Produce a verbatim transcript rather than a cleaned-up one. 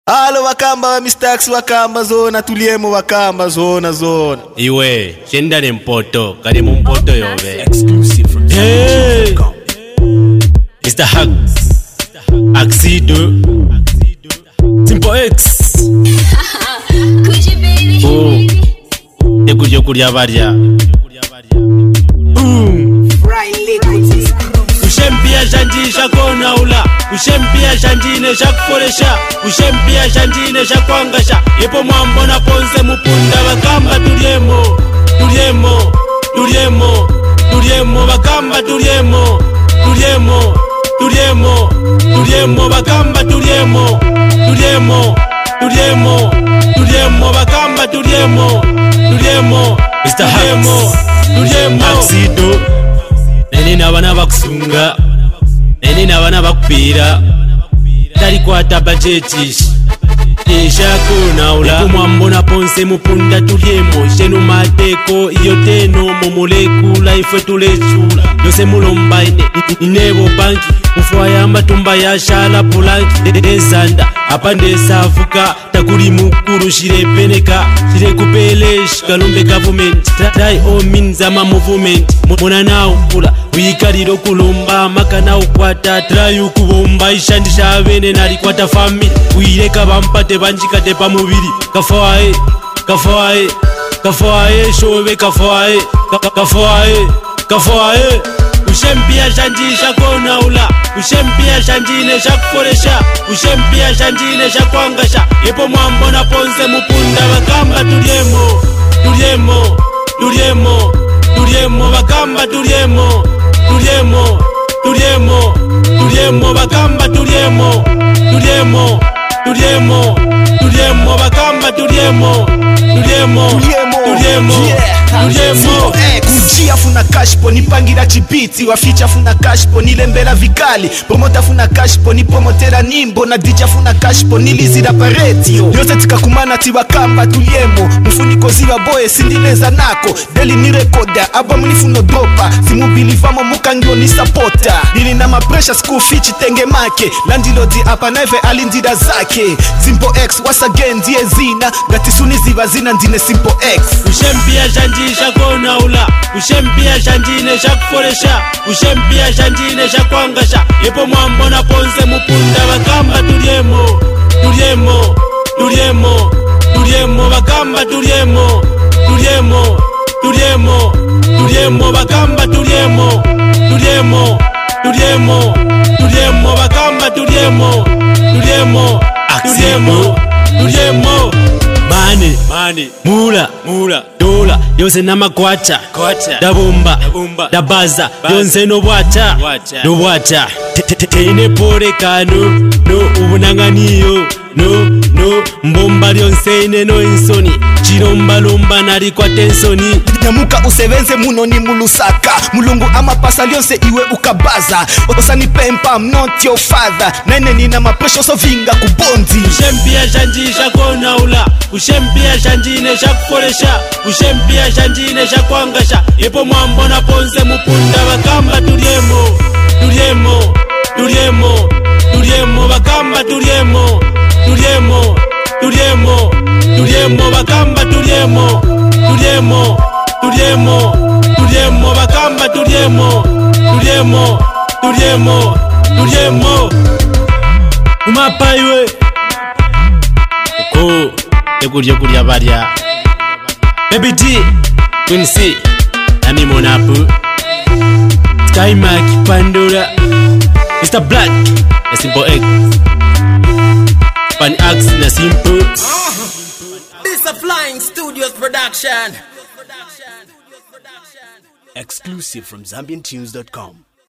Halo wakamba wa Mistax wakamba zona tuliemo wakamba zona zona. Iwe, shenda ni mpoto, kari mpoto yobe. Exclusive from Hey, mister Hugs, Axido, Simple X. Kuji baby. Oh, ekujo kuria varia. Boom. Ushempia shanji shakona ula, ushempia shanjine shakukoresha, ushempia shanjine shakwangasha. Ipo mwambo na ponse mupunda bakamba tuliemo, tuliemo, tuliemo, tuliemo bakamba tuliemo, tuliemo, tuliemo, tuliemo bakamba tuliemo, tuliemo, tuliemo, tuliemo bakamba tuliemo, tuliemo, mister Hugs, tuliemo, Axido. Neni nabana bakusunga, neni nabana bakupira, tali kwata budgetish. Ishako naula kumwambo na ponse mupunda tuliemo, shenu mateko iyo teno momolekula ifwe tulechula. Yose mulombaine inebo banki, ufwayamba tumba ya shala pulanki ezanda. Apa ndesafuka takuri mukuru shire peneka, shire kupelesh kalumbe government. Try all means ama movement, mona nao pula wikariro kulumba maka nao kwata. Try ukubomba ishandisha abene nari kwata family, uireka bampate banjikate pa mubiri. Kafae, kafae, kafae shobe kafae, kafae, kafae. Ushempia shanji shakona ula, ushempia shanjine shakukoresha, ushempia shanjine shakwangasha. Ipo mwambo na ponse mupunda bakamba tuliemo, tuliemo, tuliemo, tuliemo bakamba tuliemo, tuliemo, tuliemo, tuliemo bakamba tuliemo, tuliemo, tuliemo, tuliemo bakamba tuliemo, tuliemo, tuliemo, tuliemo. Kujia funa cashpo nipangira chibiti, waficha funa cashpo nilembera vikali, promota funa cashpo ni promotera nimbo, na D J funa cashpo nilizira paretio. Yose tikakumana tiwakamba tuliemo, mufuniko ziwa boye sindineza nako. Deli ni rekoda, aba munifuno dropa, simubilivamo mukangyo ni sapota. Nili na mapresha school fichi tenge make, landilodi apa naive alindida zake. Simple X once again die zina, gatisuni ziva zina ndine Simple X. Ushempia shanji shakona ula, ushempia shanjine shakukoresha, ushempia shanjine shakwangasha. Ipo mwambo na ponse mupunda bakamba tuliemo, tuliemo, tuliemo, tuliemo bakamba tuliemo, tuliemo, tuliemo, tuliemo bakamba tuliemo, tuliemo, tuliemo, tuliemo bakamba tuliemo, tuliemo, tuliemo, tuliemo. Mane, mane, mula, mula, dola, yose namakwacha, kwacha, dabumba, dabumba, dabaza, yonse no bwacha, no bwacha. Teine pore kanu, no ubunanganiyo, no, no, mbomba yonse ine no insoni. Chiromba lomba nari kwa tensoni. Nyamuka usevenze muno ni mulusaka, mulungu ama pasa lyonse iwe ukabaza. Osani pempa I'm not your father, nene nina mapresho so vinga kubondi. Ushempia shanji shakona ula, ushempia shanjine shakukoresha, ushempia shanjine shakwangasha. Ipo mwambo na ponse mupunda bakamba tuliemo, tuliemo, tuliemo, tuliemo bakamba tuliemo, tuliemo, tuliemo, tuliemo bakamba tuliemo, tuliemo, tuliemo, tuliemo bakamba tuliemo, tuliemo, tuliemo, tuliemo. Umapa iwe uko ekurio kuria varia. Baby G, Queen C, nami Monapu, Skymark, Pandora, mister Black, na Simple X, Pan Ax na Simple. This a Flying Studios production. Exclusive from Zambian Tunes dot com.